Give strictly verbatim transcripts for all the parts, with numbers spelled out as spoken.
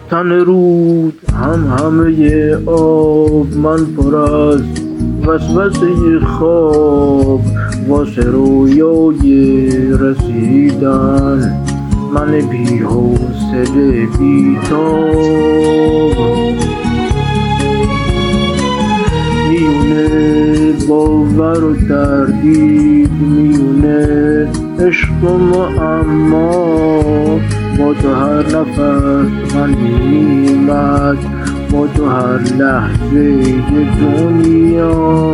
تن رود هم همه آب، من پر از وسوسه خواب، واسه رویای رسیدن من بی حوصله بی تاب. میونه باور و تردید، میونه عشق و معما، با تو هر نفس غنیمت، با تو هر لحظه دنیا.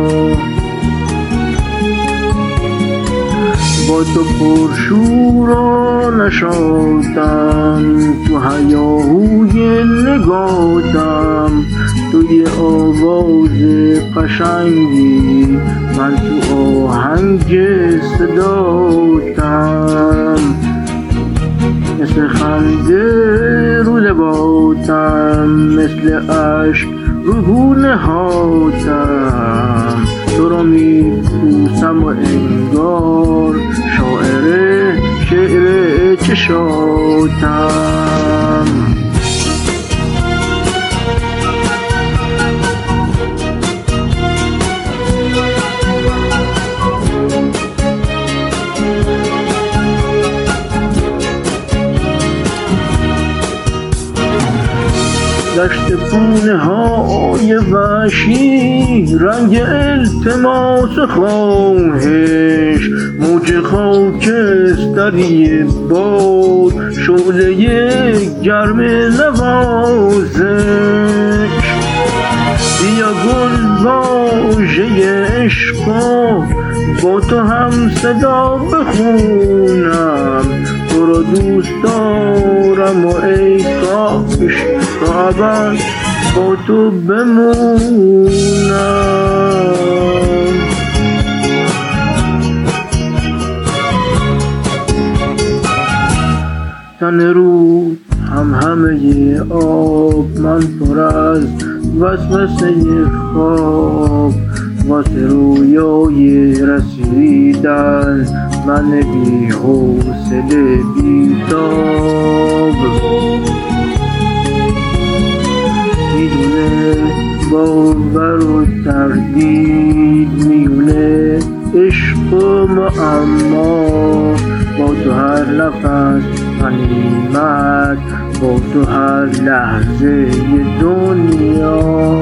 با تو پرشور و نشاطم، تو هیاهوی نگاتم، توی آواز قشنگی، من تو آهنگ صداتم. مثل خنده رو لباتم، مثل عشق رو گونه هاتم، تو رو میبوسم و انگار شاعر شعر چشاتم. دشت پونه های وحشی، رنگ التماس خواهش، موج خاکستری باد، شعله گرم نوازش. بیا گل واژه عشقا، با تو هم صدا بخونم، تو رو دوست دارم و ای کاش تا ابد با تو بمونم. تن رود هم همه آب، من پر از وسوسه خواب، واسه رویای رسیدن من بی حوصله بی تاب. میدونه باور و تردید، میونه عشق و معما، با تو هر نفس غنیمت، با تو هر لحظه دنیا.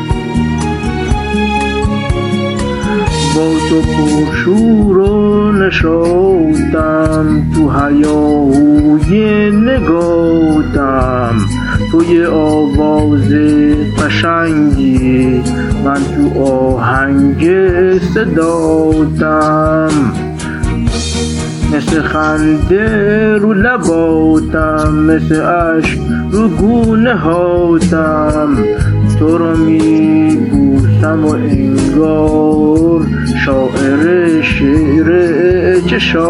با تو پرشور و نشاطم، تو هیاهوی نگاتم، توی آواز قشنگی، من تو آهنگ صداتم. مثل خنده رو لباتم، مثل عشق رو گونه هاتم، تو رو میبوسم و انگار شاعر شعر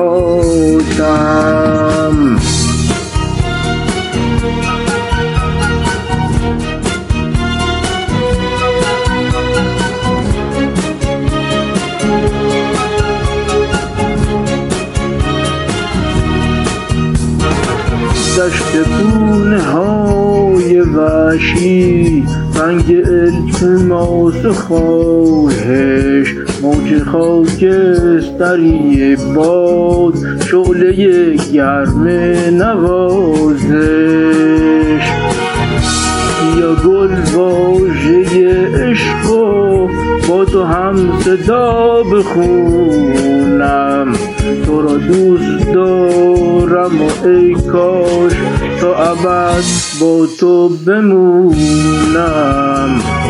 چشاتم. دشت پونه های وحشی، رنگ التماس خواهش، موج خاکستری باد، شعله گرم نوازش. یا گل واژه عشق و با تو هم صدا بخونم، تو را دوست دارم و ای کاش تا ابد با تو بمونم.